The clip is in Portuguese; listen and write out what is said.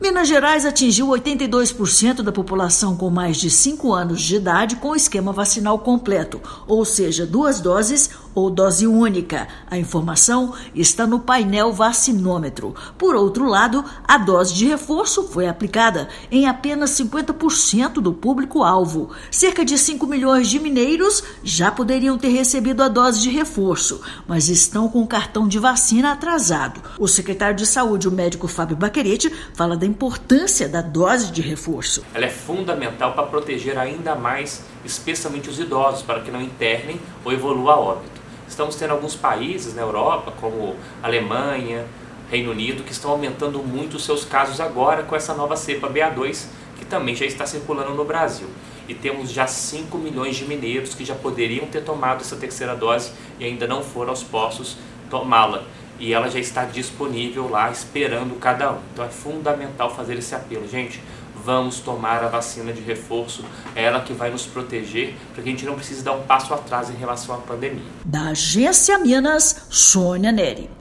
Minas Gerais atingiu 82% da população com mais de 5 anos de idade com esquema vacinal completo, ou seja, 2 doses ou dose única. A informação está no painel vacinômetro. Por outro lado, a dose de reforço foi aplicada em apenas 50% do público-alvo. Cerca de 5 milhões de mineiros já poderiam ter recebido a dose de reforço, mas estão com o cartão de vacina atrasado. O secretário de Saúde, o médico Fábio Baquerete, fala da importância da dose de reforço. Ela é fundamental para proteger ainda mais, especialmente os idosos, para que não internem ou evolua a óbito. Estamos tendo alguns países na Europa, como Alemanha, Reino Unido, que estão aumentando muito os seus casos agora com essa nova cepa BA2, que também já está circulando no Brasil. E temos já 5 milhões de mineiros que já poderiam ter tomado essa terceira dose e ainda não foram aos postos tomá-la. E ela já está disponível lá, esperando cada um. Então é fundamental fazer esse apelo. Gente, vamos tomar a vacina de reforço, é ela que vai nos proteger, para que a gente não precise dar um passo atrás em relação à pandemia. Da Agência Minas, Sônia Neri.